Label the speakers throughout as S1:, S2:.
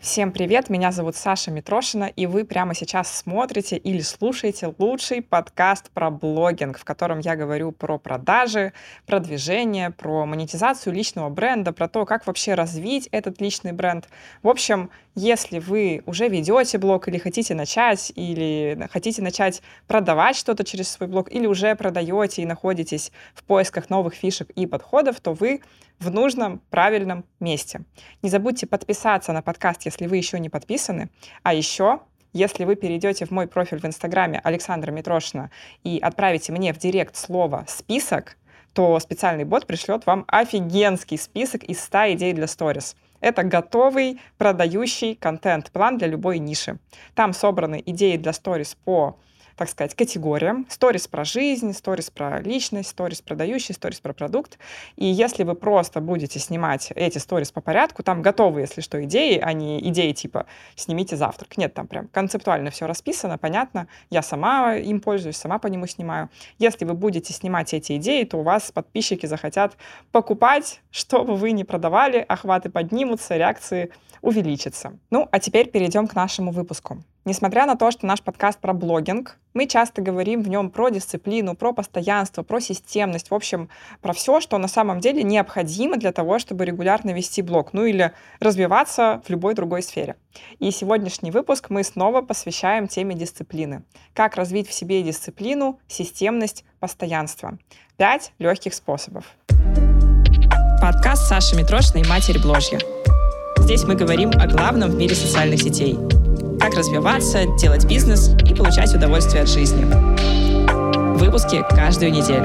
S1: Всем привет, меня зовут Саша Митрошина, и вы прямо сейчас смотрите или слушаете лучший подкаст про блогинг, в котором я говорю про продажи, продвижение, про монетизацию личного бренда, про то, как вообще развить этот личный бренд. В общем, если вы уже ведете блог или хотите начать продавать что-то через свой блог, или уже продаете и находитесь в поисках новых фишек и подходов, то вы в нужном, правильном месте. Не забудьте подписаться на подкаст, если вы еще не подписаны. А еще, если вы перейдете в мой профиль в Инстаграме Александра Митрошина и отправите мне в директ слово «список», то специальный бот пришлет вам офигенский список из 100 идей для сторис. Это готовый продающий контент-план для любой ниши. Там собраны идеи для сторис по, так сказать, категориям. Сторис про жизнь, сторис про личность, сторис продающий, сторис про продукт. И если вы просто будете снимать эти сторис по порядку, там готовы, если что, идеи, а не идеи типа «снимите завтрак». Нет, там прям концептуально все расписано, понятно. Я сама им пользуюсь, сама по нему снимаю. Если вы будете снимать эти идеи, то у вас подписчики захотят покупать, что бы вы ни продавали, охваты поднимутся, реакции увеличатся. Ну, а теперь перейдем к нашему выпуску. Несмотря на то, что наш подкаст про блогинг, мы часто говорим в нем про дисциплину, про постоянство, про системность, в общем, про все, что на самом деле необходимо для того, чтобы регулярно вести блог, ну или развиваться в любой другой сфере. И сегодняшний выпуск мы снова посвящаем теме дисциплины. Как развить в себе дисциплину, системность, постоянство. 5 легких способов. Подкаст Саши Митрошиной «Матерь Бложья». Здесь мы говорим о главном в мире социальных сетей. Как развиваться, делать бизнес и получать удовольствие от жизни. Выпуски каждую неделю.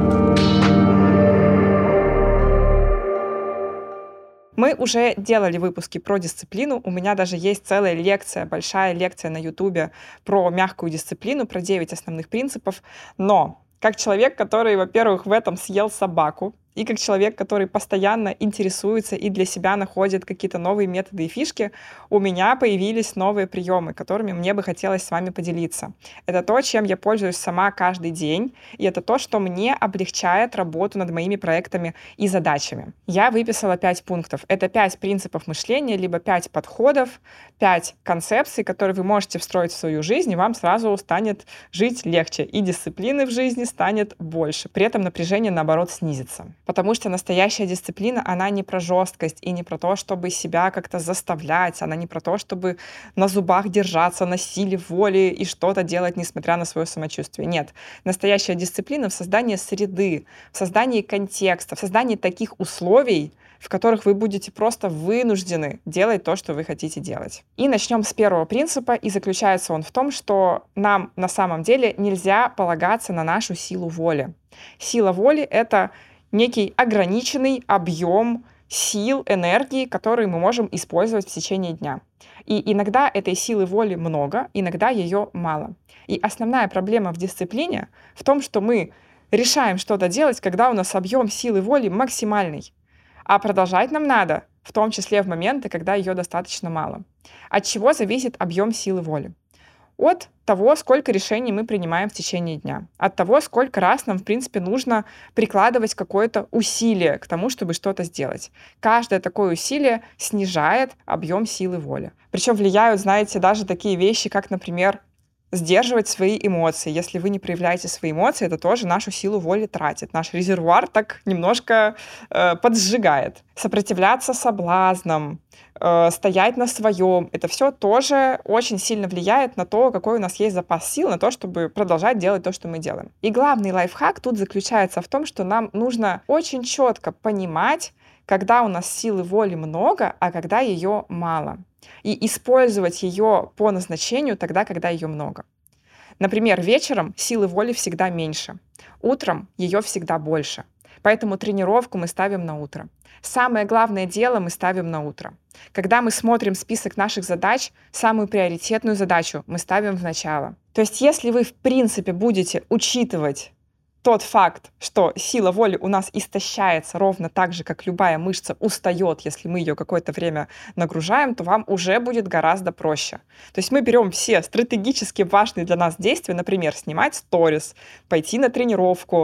S1: Мы уже делали выпуски про дисциплину. У меня даже есть целая лекция, большая лекция на Ютубе про мягкую дисциплину, про 9 основных принципов. Но как человек, который, во-первых, в этом съел собаку, и как человек, который постоянно интересуется и для себя находит какие-то новые методы и фишки, у меня появились новые приемы, которыми мне бы хотелось с вами поделиться. Это то, чем я пользуюсь сама каждый день, и это то, что мне облегчает работу над моими проектами и задачами. Я выписала 5 пунктов. Это 5 принципов мышления, либо 5 подходов, 5 концепций, которые вы можете встроить в свою жизнь, и вам сразу станет жить легче, и дисциплины в жизни станет больше. При этом напряжение, наоборот, снизится. Потому что настоящая дисциплина, она не про жесткость и не про то, чтобы себя как-то заставлять, она не про то, чтобы на зубах держаться, на силе воли и что-то делать, несмотря на свое самочувствие. Нет. Настоящая дисциплина в создании среды, в создании контекста, в создании таких условий, в которых вы будете просто вынуждены делать то, что вы хотите делать. И начнем с первого принципа, и заключается он в том, что нам на самом деле нельзя полагаться на нашу силу воли. Сила воли — это некий ограниченный объем сил, энергии, которые мы можем использовать в течение дня. И иногда этой силы воли много, иногда ее мало. И основная проблема в дисциплине в том, что мы решаем что-то делать, когда у нас объем силы воли максимальный. А продолжать нам надо, в том числе в моменты, когда ее достаточно мало. От чего зависит объем силы воли? От того, сколько решений мы принимаем в течение дня. От того, сколько раз нам, в принципе, нужно прикладывать какое-то усилие к тому, чтобы что-то сделать. Каждое такое усилие снижает объем силы воли. Причем влияют, знаете, даже такие вещи, как, например, сдерживать свои эмоции. Если вы не проявляете свои эмоции, это тоже нашу силу воли тратит. Наш резервуар так немножко поджигает. Сопротивляться соблазнам, стоять на своем. Это все тоже очень сильно влияет на то, какой у нас есть запас сил, на то, чтобы продолжать делать то, что мы делаем. И главный лайфхак тут заключается в том, что нам нужно очень четко понимать, когда у нас силы воли много, а когда ее мало. И использовать ее по назначению тогда, когда ее много. Например, вечером силы воли всегда меньше, утром ее всегда больше. Поэтому тренировку мы ставим на утро. Самое главное дело мы ставим на утро. Когда мы смотрим список наших задач, самую приоритетную задачу мы ставим в начало. То есть если вы, в принципе, будете учитывать тот факт, что сила воли у нас истощается ровно так же, как любая мышца устает, если мы ее какое-то время нагружаем, то вам уже будет гораздо проще. То есть мы берем все стратегически важные для нас действия, например, снимать сторис, пойти на тренировку,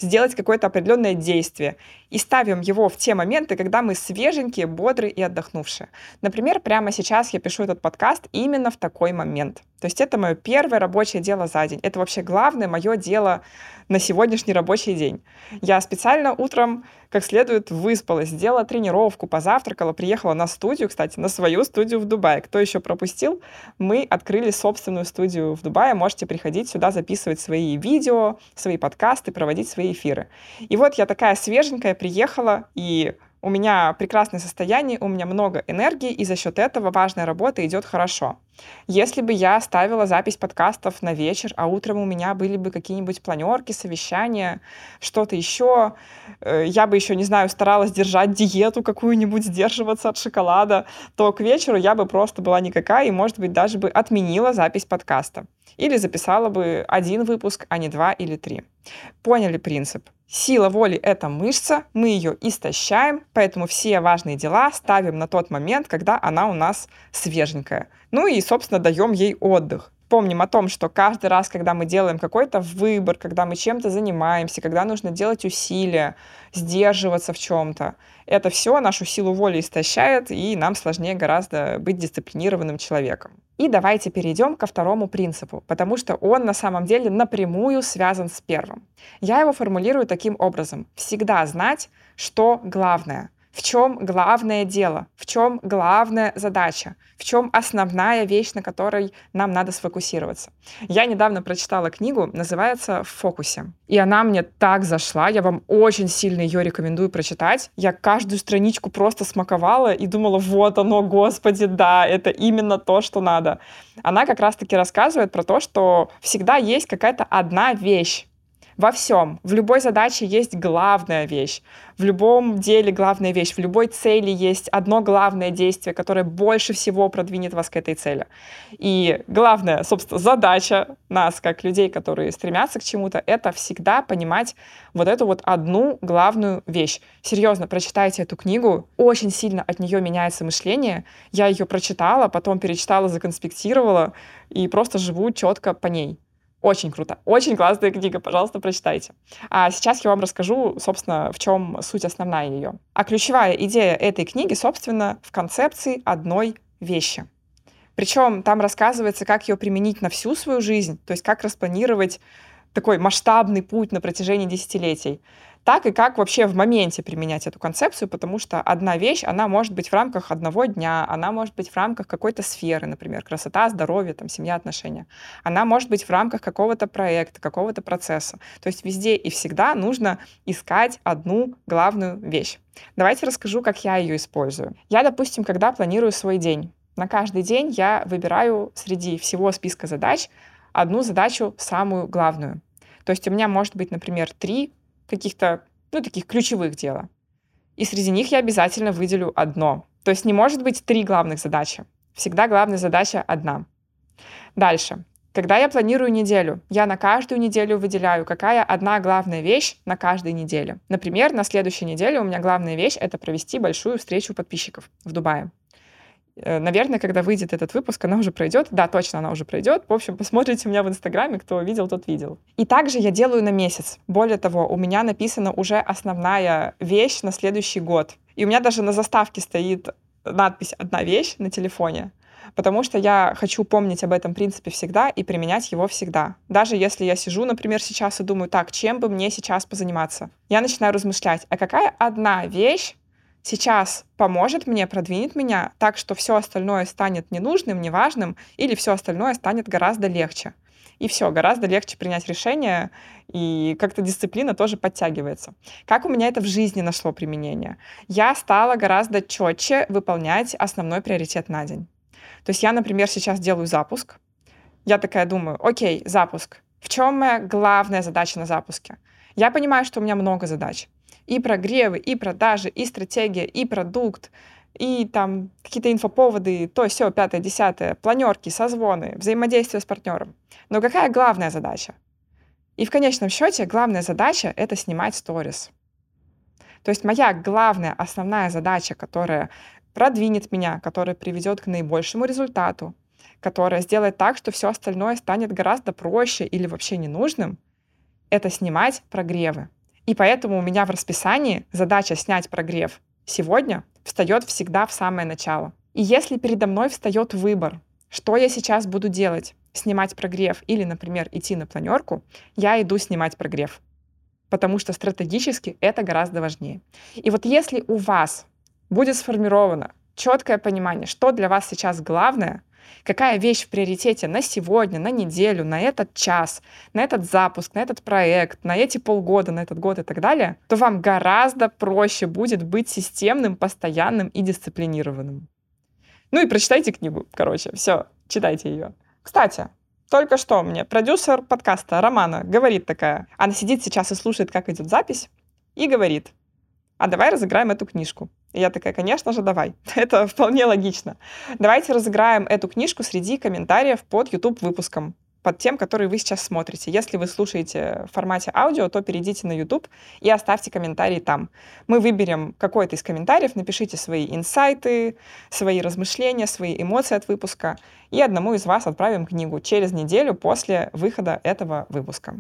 S1: сделать какое-то определенное действие. И ставим его в те моменты, когда мы свеженькие, бодрые и отдохнувшие. Например, прямо сейчас я пишу этот подкаст именно в такой момент. То есть это мое первое рабочее дело за день. Это вообще главное мое дело на сегодняшний рабочий день. Я специально утром как следует выспалась, сделала тренировку, позавтракала, приехала на студию, кстати, на свою студию в Дубае. Кто еще пропустил, мы открыли собственную студию в Дубае. Можете приходить сюда, записывать свои видео, свои подкасты, проводить свои эфиры. И вот я такая свеженькая приехала, и у меня прекрасное состояние, у меня много энергии, и за счет этого важная работа идет хорошо. Если бы я ставила запись подкастов на вечер, а утром у меня были бы какие-нибудь планерки, совещания, что-то еще, я бы еще, не знаю, старалась держать диету какую-нибудь, сдерживаться от шоколада, то к вечеру я бы просто была никакая и, может быть, даже бы отменила запись подкаста. Или записала бы 1 выпуск, а не 2 или 3. Поняли принцип? Сила воли — это мышца, мы ее истощаем, поэтому все важные дела ставим на тот момент, когда она у нас свеженькая. Ну и, собственно, даем ей отдых. Помним о том, что каждый раз, когда мы делаем какой-то выбор, когда мы чем-то занимаемся, когда нужно делать усилия, сдерживаться в чем-то, это все нашу силу воли истощает, и нам сложнее гораздо быть дисциплинированным человеком. И давайте перейдем ко второму принципу, потому что он на самом деле напрямую связан с первым. Я его формулирую таким образом. Всегда знать, что главное. В чем главное дело, в чем главная задача, в чем основная вещь, на которой нам надо сфокусироваться. Я недавно прочитала книгу, называется «В фокусе». И она мне так зашла, я вам очень сильно ее рекомендую прочитать. Я каждую страничку просто смаковала и думала, вот оно, господи, да, это именно то, что надо. Она как раз-таки рассказывает про то, что всегда есть какая-то одна вещь. Во всем, в любой задаче есть главная вещь, в любом деле главная вещь, в любой цели есть одно главное действие, которое больше всего продвинет вас к этой цели. И главная, собственно, задача нас, как людей, которые стремятся к чему-то, это всегда понимать вот эту вот одну главную вещь. Серьезно, прочитайте эту книгу, очень сильно от нее меняется мышление. Я ее прочитала, потом перечитала, законспектировала и просто живу четко по ней. Очень круто. Очень классная книга, пожалуйста, прочитайте. А сейчас я вам расскажу, собственно, в чем суть основная ее. А ключевая идея этой книги, собственно, в концепции одной вещи. Причем там рассказывается, как ее применить на всю свою жизнь, то есть как распланировать такой масштабный путь на протяжении десятилетий, так и как вообще в моменте применять эту концепцию, потому что одна вещь, она может быть в рамках одного дня, она может быть в рамках какой-то сферы, например, красота, здоровье, там, семья, отношения. Она может быть в рамках какого-то проекта, какого-то процесса. То есть везде и всегда нужно искать одну главную вещь. Давайте расскажу, как я ее использую. Я, допустим, когда планирую свой день, на каждый день я выбираю среди всего списка задач одну задачу самую главную. То есть у меня может быть, например, 3 каких-то, таких ключевых дела. И среди них я обязательно выделю одно. То есть не может быть 3 главных задачи. Всегда главная задача одна. Дальше. Когда я планирую неделю, я на каждую неделю выделяю, какая одна главная вещь на каждой неделе. Например, на следующей неделе у меня главная вещь — это провести большую встречу подписчиков в Дубае. Наверное, когда выйдет этот выпуск, она уже пройдет. Да, точно, она уже пройдет. В общем, посмотрите у меня в Инстаграме, кто видел, тот видел. И также я делаю на месяц. Более того, у меня написана уже основная вещь на следующий год. И у меня даже на заставке стоит надпись «Одна вещь» на телефоне, потому что я хочу помнить об этом принципе всегда и применять его всегда. Даже если я сижу, например, сейчас и думаю, так, чем бы мне сейчас позаниматься? Я начинаю размышлять, а какая одна вещь сейчас поможет мне, продвинет меня так, что все остальное станет ненужным, неважным, или все остальное станет гораздо легче. И все, гораздо легче принять решение, и как-то дисциплина тоже подтягивается. Как у меня это в жизни нашло применение? Я стала гораздо четче выполнять основной приоритет на день. То есть я, например, сейчас делаю запуск. Я такая думаю, окей, запуск. В чем моя главная задача на запуске? Я понимаю, что у меня много задач. И прогревы, и продажи, и стратегия, и продукт, и там какие-то инфоповоды, то, сё, 5, 10, планерки, созвоны, взаимодействие с партнером. Но какая главная задача? И в конечном счете главная задача — это снимать сторис. То есть моя главная, основная задача, которая продвинет меня, которая приведет к наибольшему результату, которая сделает так, что все остальное станет гораздо проще или вообще ненужным, это снимать прогревы. И поэтому у меня в расписании задача снять прогрев сегодня встает всегда в самое начало. И если передо мной встает выбор, что я сейчас буду делать, снимать прогрев или, например, идти на планерку, я иду снимать прогрев, потому что стратегически это гораздо важнее. И вот если у вас будет сформировано четкое понимание, что для вас сейчас главное, какая вещь в приоритете на сегодня, на неделю, на этот час, на этот запуск, на этот проект, на эти полгода, на этот год и так далее, то вам гораздо проще будет быть системным, постоянным и дисциплинированным. Ну и прочитайте книгу, короче, все, читайте ее. Кстати, только что мне продюсер подкаста Романа говорит такая, она сидит сейчас и слушает, как идет запись, и говорит: а давай разыграем эту книжку. И я такая: конечно же, давай. Это вполне логично. Давайте разыграем эту книжку среди комментариев под YouTube-выпуском, под тем, который вы сейчас смотрите. Если вы слушаете в формате аудио, то перейдите на YouTube и оставьте комментарии там. Мы выберем какой-то из комментариев, напишите свои инсайты, свои размышления, свои эмоции от выпуска, и одному из вас отправим книгу через неделю после выхода этого выпуска.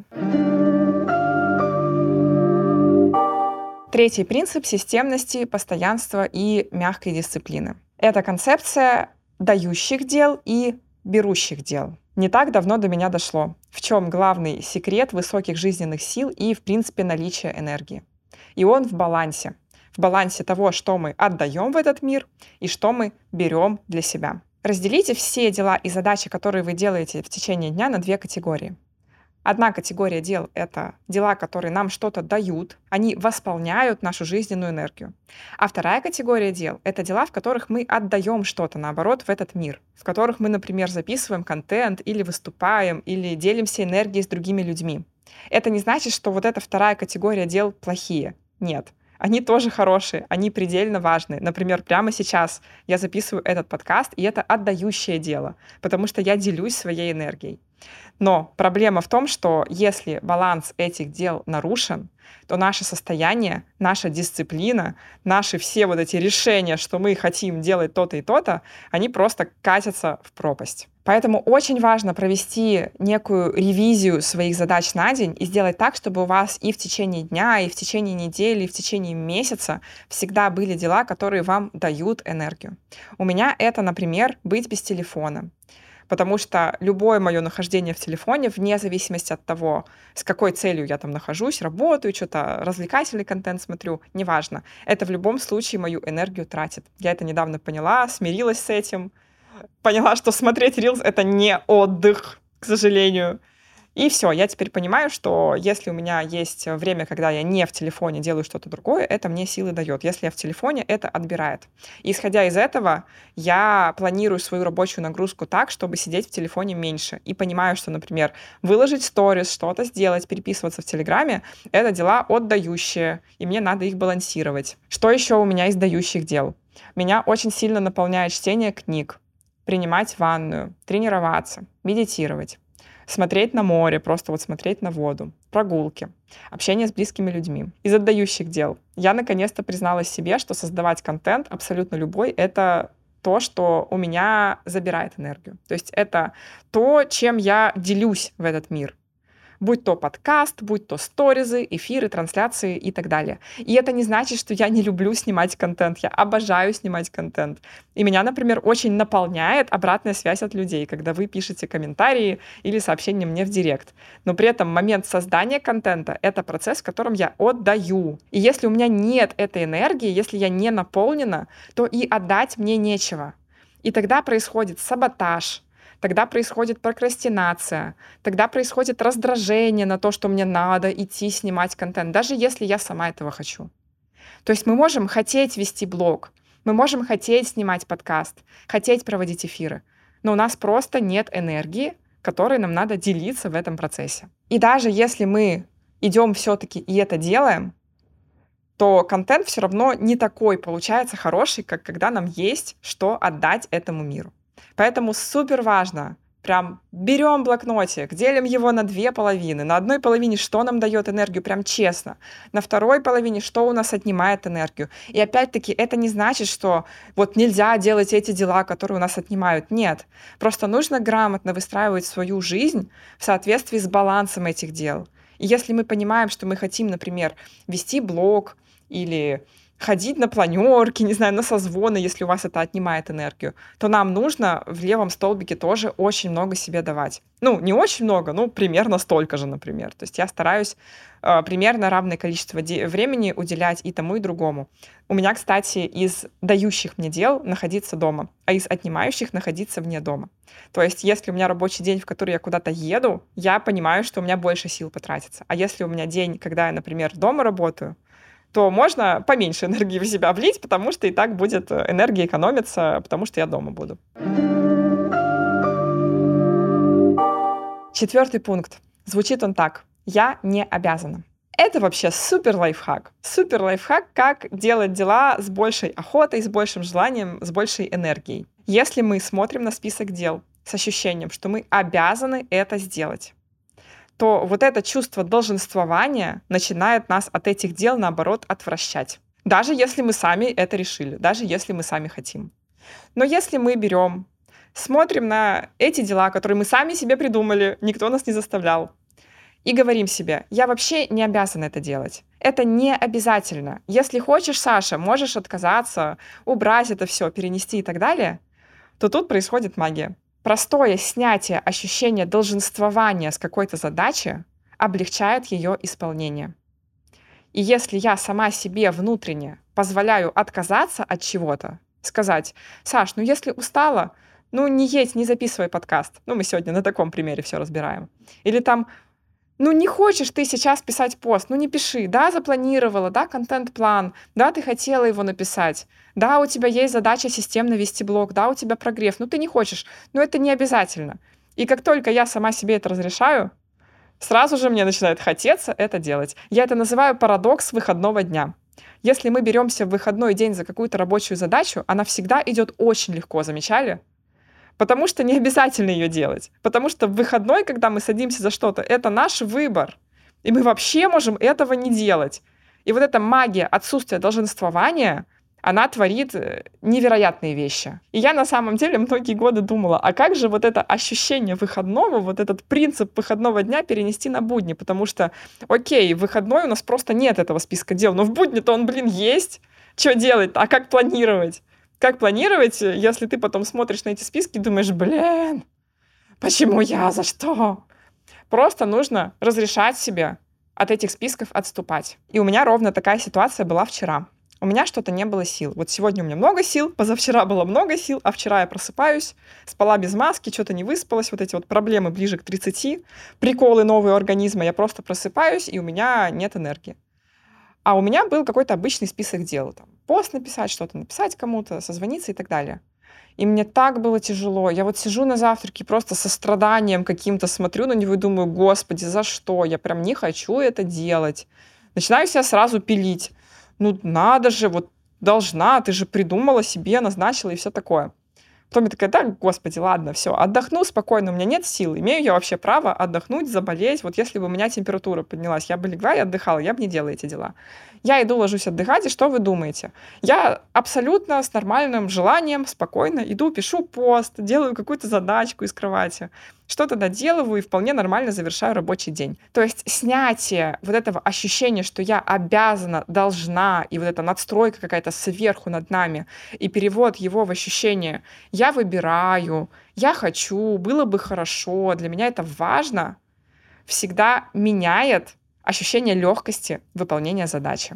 S1: Третий принцип системности, постоянства и мягкой дисциплины. Это концепция дающих дел и берущих дел. Не так давно до меня дошло, в чем главный секрет высоких жизненных сил и, в принципе, наличия энергии. И он в балансе. В балансе того, что мы отдаем в этот мир и что мы берем для себя. Разделите все дела и задачи, которые вы делаете в течение дня, на две категории. Одна категория дел — это дела, которые нам что-то дают, они восполняют нашу жизненную энергию. А вторая категория дел — это дела, в которых мы отдаем что-то, наоборот, в этот мир, в которых мы, например, записываем контент или выступаем, или делимся энергией с другими людьми. Это не значит, что вот эта вторая категория дел плохие. Нет. Они тоже хорошие, они предельно важны. Например, прямо сейчас я записываю этот подкаст, и это отдающее дело, потому что я делюсь своей энергией. Но проблема в том, что если баланс этих дел нарушен, то наше состояние, наша дисциплина, наши все вот эти решения, что мы хотим делать то-то и то-то, они просто катятся в пропасть. Поэтому очень важно провести некую ревизию своих задач на день и сделать так, чтобы у вас и в течение дня, и в течение недели, и в течение месяца всегда были дела, которые вам дают энергию. У меня это, например, быть без телефона. Потому что любое мое нахождение в телефоне, вне зависимости от того, с какой целью я там нахожусь, работаю, что-то развлекательный контент смотрю, неважно, это в любом случае мою энергию тратит. Я это недавно поняла, смирилась с этим, поняла, что смотреть Reels — это не отдых, к сожалению. И все, я теперь понимаю, что если у меня есть время, когда я не в телефоне делаю что-то другое, это мне силы дает. Если я в телефоне, это отбирает. И исходя из этого, я планирую свою рабочую нагрузку так, чтобы сидеть в телефоне меньше. И понимаю, что, например, выложить сторис, что-то сделать, переписываться в Телеграме — это дела отдающие, и мне надо их балансировать. Что еще у меня из дающих дел? Меня очень сильно наполняет чтение книг, принимать ванную, тренироваться, медитировать. Смотреть на море, просто вот смотреть на воду, прогулки, общение с близкими людьми. Из отдающих дел я наконец-то призналась себе, что создавать контент, абсолютно любой, это то, что у меня забирает энергию. То есть это то, чем я делюсь в этот мир. Будь то подкаст, будь то сторизы, эфиры, трансляции и так далее. И это не значит, что я не люблю снимать контент. Я обожаю снимать контент. И меня, например, очень наполняет обратная связь от людей, когда вы пишете комментарии или сообщения мне в директ. Но при этом момент создания контента — это процесс, в котором я отдаю. И если у меня нет этой энергии, если я не наполнена, то и отдать мне нечего. И тогда происходит саботаж, тогда происходит прокрастинация, тогда происходит раздражение на то, что мне надо идти снимать контент, даже если я сама этого хочу. То есть мы можем хотеть вести блог, мы можем хотеть снимать подкаст, хотеть проводить эфиры, но у нас просто нет энергии, которой нам надо делиться в этом процессе. И даже если мы идем все-таки и это делаем, то контент все равно не такой получается хороший, как когда нам есть что отдать этому миру. Поэтому супер важно, прям берем блокнотик, делим его на две половины. На одной половине, что нам дает энергию, прям честно. На второй половине, что у нас отнимает энергию. И опять-таки, это не значит, что вот нельзя делать эти дела, которые у нас отнимают. Нет. Просто нужно грамотно выстраивать свою жизнь в соответствии с балансом этих дел. И если мы понимаем, что мы хотим, например, вести блог или ходить на планерки, не знаю, на созвоны, если у вас это отнимает энергию, то нам нужно в левом столбике тоже очень много себе давать. Ну, не очень много, ну, примерно столько же, например. То есть я стараюсь примерно равное количество времени уделять и тому, и другому. У меня, кстати, из дающих мне дел находиться дома, а из отнимающих находиться вне дома. То есть если у меня рабочий день, в который я куда-то еду, я понимаю, что у меня больше сил потратится. А если у меня день, когда я, например, дома работаю, то можно поменьше энергии в себя влить, потому что и так будет энергия экономиться, потому что я дома буду. 4 пункт. Звучит он так. Я не обязана. Это вообще супер лайфхак. Супер лайфхак, как делать дела с большей охотой, с большим желанием, с большей энергией. Если мы смотрим на список дел с ощущением, что мы обязаны это сделать, то вот это чувство долженствования начинает нас от этих дел, наоборот, отвращать. Даже если мы сами это решили, даже если мы сами хотим. Но если мы берем, смотрим на эти дела, которые мы сами себе придумали, никто нас не заставлял, и говорим себе, я вообще не обязана это делать. Это не обязательно. Если хочешь, Саша, можешь отказаться, убрать это все, перенести и так далее, то тут происходит магия. Простое снятие ощущения долженствования с какой-то задачи облегчает ее исполнение. И если я сама себе внутренне позволяю отказаться от чего-то, сказать, Саш, ну если устала, ну не едь, не записывай подкаст. Ну мы сегодня на таком примере все разбираем. Или там, ну не хочешь ты сейчас писать пост, ну не пиши. Да, запланировала, да, контент-план, да, ты хотела его написать. Да, у тебя есть задача системно вести блог, да, у тебя прогрев, но ты не хочешь, но это не обязательно. И как только я сама себе это разрешаю, сразу же мне начинает хотеться это делать. Я это называю парадокс выходного дня. Если мы беремся в выходной день за какую-то рабочую задачу, она всегда идет очень легко, замечали? Потому что не обязательно ее делать. Потому что в выходной, когда мы садимся за что-то, это наш выбор. И мы вообще можем этого не делать. И вот эта магия отсутствия долженствования, она творит невероятные вещи. И я на самом деле многие годы думала, а как же вот это ощущение выходного, вот этот принцип выходного дня перенести на будни? Потому что, окей, в выходной у нас просто нет этого списка дел, но в будни-то он, есть. Что делать? А как планировать? Как планировать, если ты потом смотришь на эти списки и думаешь, почему я, за что? Просто нужно разрешать себе от этих списков отступать. И у меня ровно такая ситуация была вчера. У меня что-то не было сил. Вот сегодня у меня много сил, позавчера было много сил, а вчера я просыпаюсь, спала без маски, что-то не выспалась, вот эти вот проблемы ближе к 30, приколы новые организма, я просто просыпаюсь, и у меня нет энергии. А у меня был какой-то обычный список дел. Там, пост написать, что-то написать кому-то, созвониться и так далее. И мне так было тяжело. Я вот сижу на завтраке, просто со страданием каким-то смотрю на него и думаю, господи, за что? Я прям не хочу это делать. Начинаю себя сразу пилить. Ну надо же, вот должна, ты же придумала себе, назначила и все такое. Потом я такая, да, господи, ладно, все, отдохну спокойно, у меня нет сил. Имею я вообще право отдохнуть, заболеть? Вот если бы у меня температура поднялась, я бы легла и отдыхала, я бы не делала эти дела. Я иду, ложусь отдыхать, и что вы думаете? Я абсолютно с нормальным желанием, спокойно иду, пишу пост, делаю какую-то задачку из кровати, что-то доделываю и вполне нормально завершаю рабочий день. То есть снятие вот этого ощущения, что я обязана, должна, и вот эта надстройка какая-то сверху над нами, и перевод его в ощущение «я выбираю», «я хочу», «было бы хорошо», «для меня это важно», всегда меняет ощущение легкости выполнения задачи.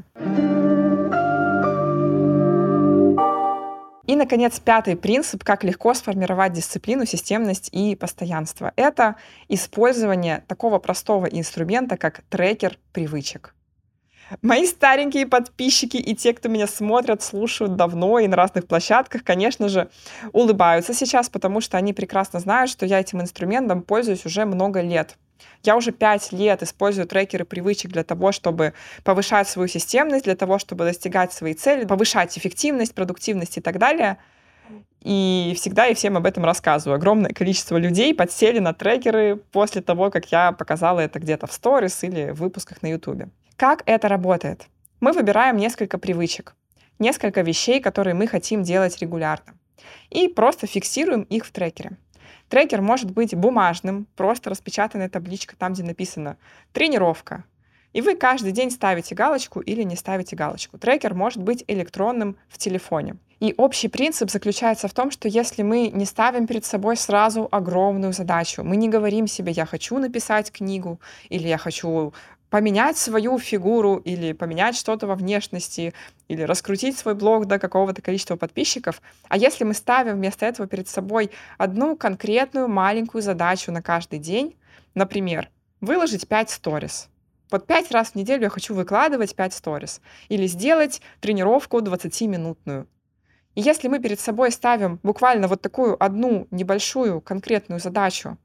S1: И, наконец, 5 принцип, как легко сформировать дисциплину, системность и постоянство. Это использование такого простого инструмента, как трекер привычек. Мои старенькие подписчики и те, кто меня смотрят, слушают давно и на разных площадках, конечно же, улыбаются сейчас, потому что они прекрасно знают, что я этим инструментом пользуюсь уже много лет. Я уже 5 лет использую трекеры привычек для того, чтобы повышать свою системность, для того, чтобы достигать свои цели, повышать эффективность, продуктивность и так далее. И всегда и всем об этом рассказываю. Огромное количество людей подсели на трекеры после того, как я показала это где-то в сторис или в выпусках на YouTube. Как это работает? Мы выбираем несколько привычек, несколько вещей, которые мы хотим делать регулярно, и просто фиксируем их в трекере. Трекер может быть бумажным, просто распечатанная табличка, там, где написано «тренировка». И вы каждый день ставите галочку или не ставите галочку. Трекер может быть электронным в телефоне. И общий принцип заключается в том, что если мы не ставим перед собой сразу огромную задачу, мы не говорим себе «я хочу написать книгу» или «я хочу поменять свою фигуру» или поменять что-то во внешности, или раскрутить свой блог до какого-то количества подписчиков. А если мы ставим вместо этого перед собой одну конкретную маленькую задачу на каждый день, например, выложить 5 сторис. Вот 5 раз в неделю я хочу выкладывать 5 сторис. Или сделать тренировку 20-минутную. И если мы перед собой ставим буквально вот такую одну небольшую конкретную задачу,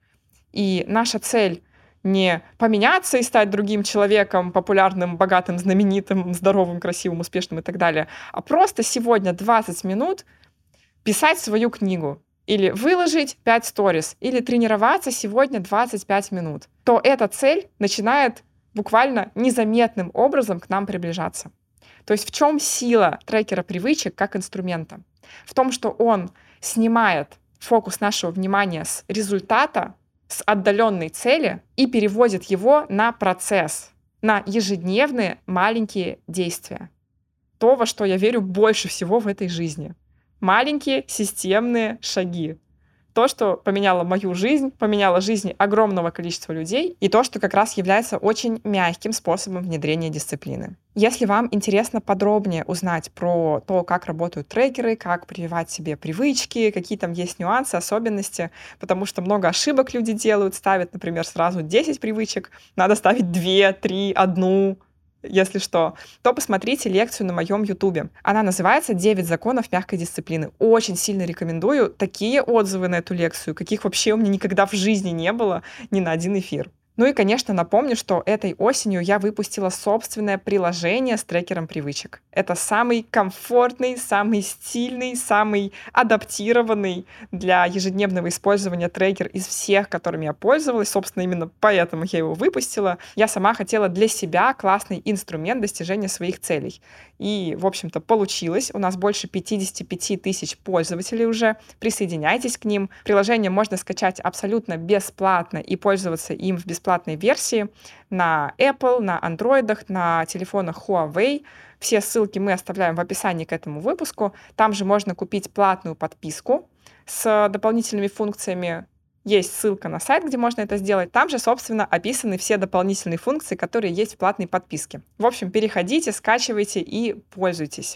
S1: и наша цель не поменяться и стать другим человеком, популярным, богатым, знаменитым, здоровым, красивым, успешным и так далее, а просто сегодня 20 минут писать свою книгу, или выложить 5 сторис, или тренироваться сегодня 25 минут, то эта цель начинает буквально незаметным образом к нам приближаться. То есть в чем сила трекера привычек как инструмента? В том, что он снимает фокус нашего внимания с результата, с отдаленной цели и переводит его на процесс, на ежедневные маленькие действия. То, во что я верю больше всего в этой жизни. Маленькие системные шаги. То, что поменяло мою жизнь, поменяло жизни огромного количества людей, и то, что как раз является очень мягким способом внедрения дисциплины. Если вам интересно подробнее узнать про то, как работают трекеры, как прививать себе привычки, какие там есть нюансы, особенности, потому что много ошибок люди делают, ставят, например, сразу 10 привычек, надо ставить 2, 3, 1, если что, то посмотрите лекцию на моем ютубе. Она называется «9 законов мягкой дисциплины». Очень сильно рекомендую. Такие отзывы на эту лекцию, каких вообще у меня никогда в жизни не было ни на один эфир. Ну и, конечно, напомню, что этой осенью я выпустила собственное приложение с трекером привычек. Это самый комфортный, самый стильный, самый адаптированный для ежедневного использования трекер из всех, которыми я пользовалась. Собственно, именно поэтому я его выпустила. Я сама хотела для себя классный инструмент достижения своих целей. И, в общем-то, получилось. У нас больше 55 тысяч пользователей уже. Присоединяйтесь к ним. Приложение можно скачать абсолютно бесплатно и пользоваться им в бесплатной версии на Apple, на Android, на телефонах Huawei. Все ссылки мы оставляем в описании к этому выпуску. Там же можно купить платную подписку с дополнительными функциями. Есть ссылка на сайт, где можно это сделать. Там же, собственно, описаны все дополнительные функции, которые есть в платной подписке. В общем, переходите, скачивайте и пользуйтесь.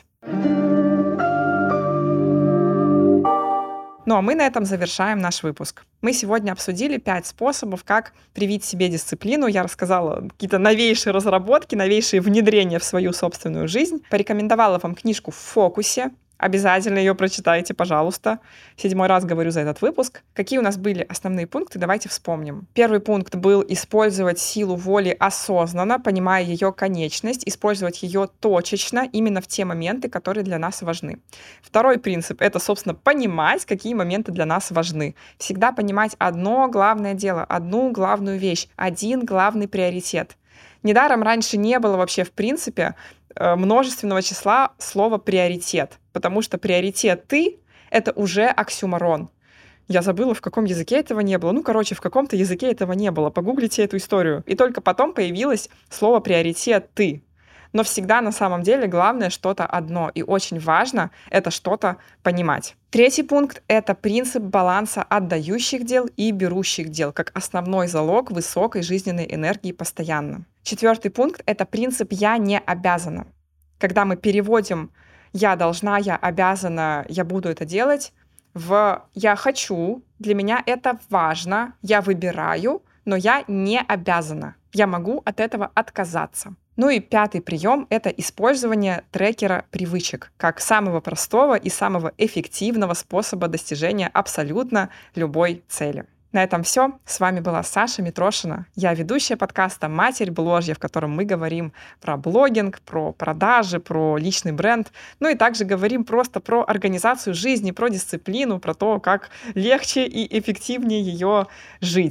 S1: Ну а мы на этом завершаем наш выпуск. Мы сегодня обсудили 5 способов, как привить себе дисциплину. Я рассказала какие-то новейшие разработки, новейшие внедрения в свою собственную жизнь. Порекомендовала вам книжку «В фокусе». Обязательно ее прочитайте, пожалуйста. 7-й раз говорю за этот выпуск. Какие у нас были основные пункты, давайте вспомним. Первый пункт был использовать силу воли осознанно, понимая ее конечность, использовать ее точечно, именно в те моменты, которые для нас важны. Второй принцип — это, собственно, понимать, какие моменты для нас важны. Всегда понимать одно главное дело, одну главную вещь, один главный приоритет. Недаром раньше не было вообще, в принципе, множественного числа слова «приоритет», потому что приоритеты — это уже оксюморон. Я забыла, в каком языке этого не было. В каком-то языке этого не было. Погуглите эту историю. И только потом появилось слово «приоритеты». Но всегда на самом деле главное что-то одно. И очень важно это что-то понимать. Третий пункт — это принцип баланса отдающих дел и берущих дел, как основной залог высокой жизненной энергии постоянно. Четвертый пункт — это принцип «я не обязана». Когда мы переводим «я должна», «я обязана», «я буду это делать» в «я хочу», «для меня это важно», «я выбираю», но я не обязана. Я могу от этого отказаться. Ну и пятый прием — это использование трекера привычек как самого простого и самого эффективного способа достижения абсолютно любой цели. На этом все. С вами была Саша Митрошина. Я ведущая подкаста «Матерь Бложья», в котором мы говорим про блогинг, про продажи, про личный бренд. Ну и также говорим просто про организацию жизни, про дисциплину, про то, как легче и эффективнее ее жить.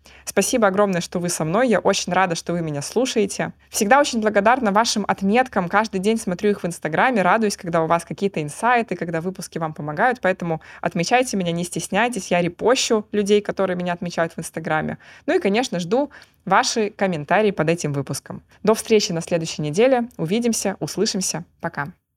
S1: Спасибо огромное, что вы со мной. Я очень рада, что вы меня слушаете. Всегда очень благодарна вашим отметкам. Каждый день смотрю их в Инстаграме, радуюсь, когда у вас какие-то инсайты, когда выпуски вам помогают. Поэтому отмечайте меня, не стесняйтесь. Я репощу людей, которые меня отмечают в Инстаграме. Ну и, конечно, жду ваши комментарии под этим выпуском. До встречи на следующей неделе. Увидимся, услышимся. Пока.